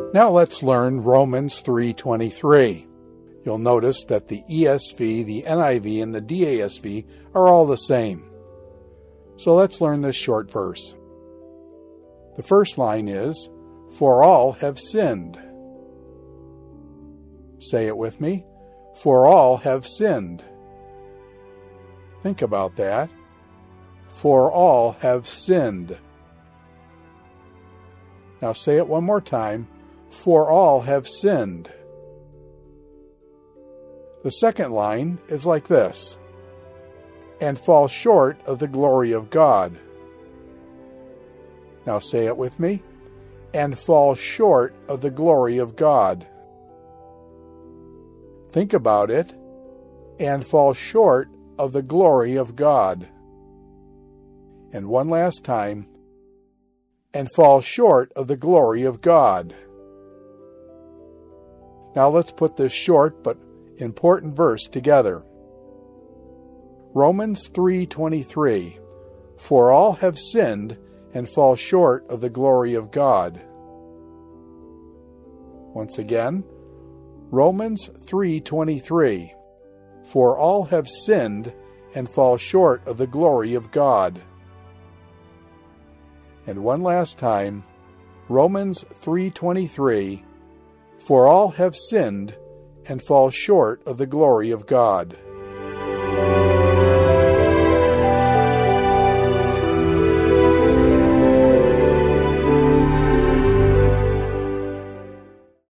Now let's learn Romans 3:23. You'll notice that the ESV, the NIV, and the DASV are all the same. So let's learn this short verse. The first line is, "For all have sinned." Say it with me. For all have sinned. Think about that. For all have sinned. Now say it one more time. For all have sinned. The second line is like this. And fall short of the glory of God. Now say it with me. And fall short of the glory of God. Think about it. And fall short of the glory of God. And one last time. And fall short of the glory of God. Now let's put this short but important verse together. Romans 3:23. For all have sinned and fall short of the glory of God. Once again, Romans 3:23. For all have sinned and fall short of the glory of God. And one last time, Romans 3:23. For all have sinned and fall short of the glory of God.